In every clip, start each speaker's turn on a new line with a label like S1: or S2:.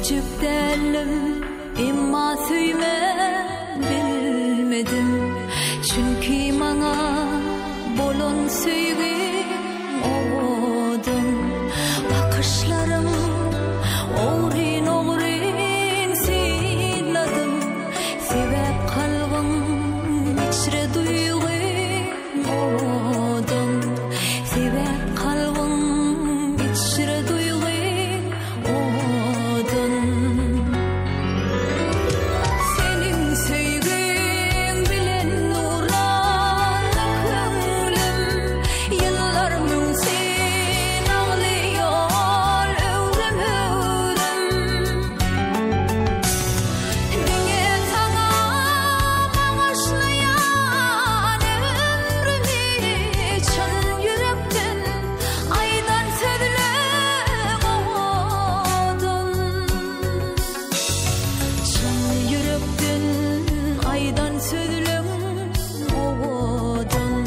S1: küçük derlim imma süyme bilmedim. Çünkü mana bolon süygün oğudum. Bakışlarım oğrin oğrin sıyladım. Sebep kalbim içre duygum oğudum. Sebep kalbim içre duygum oğudum. Senin sevgin bilen nurlar köngülüm. Yıllarımın sen ağlıyor övrüm övrüm. Dine sana bağışlayan ömrümü çın yürekten aydan sözlüm oğudum. Çın yürekten aydan sözlüm oğudum.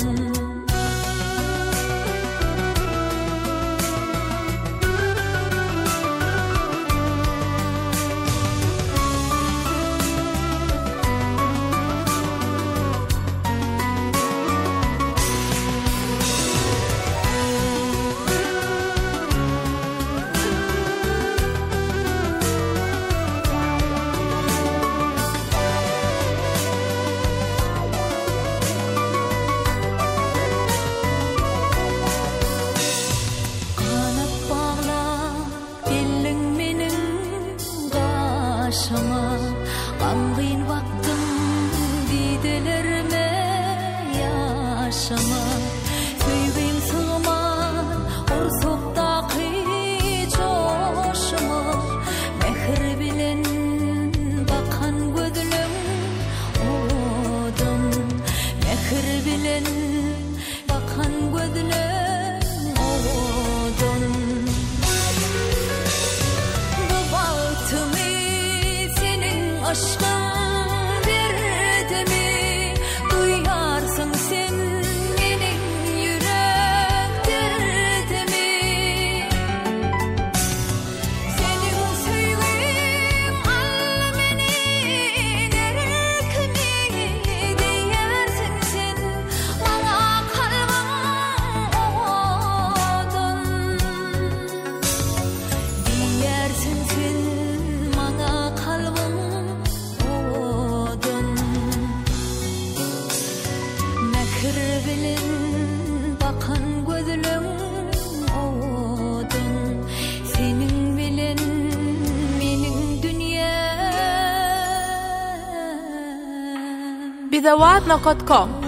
S1: Kanat bağla gelin menin başıma. Gamgın vaktim didelerime yaşama. Söygün sığman orsoptaki coşuma. Mehir bilen bakan gözlüm oğudum. Mehir bilen bakan gözlüm oğudum. Bu bahtımı senin aşkın verdi mi? Duyarsın sen benim yürek derdimi. Senin sevgin almenin erkimi. Diyersin sen bana kalbim oğudum. Diyersin sen bana kalbim oğudum. Mehir bilen bakan gözlüm oğudum. Senin bilen menin dünyam.
S2: Bidawat.com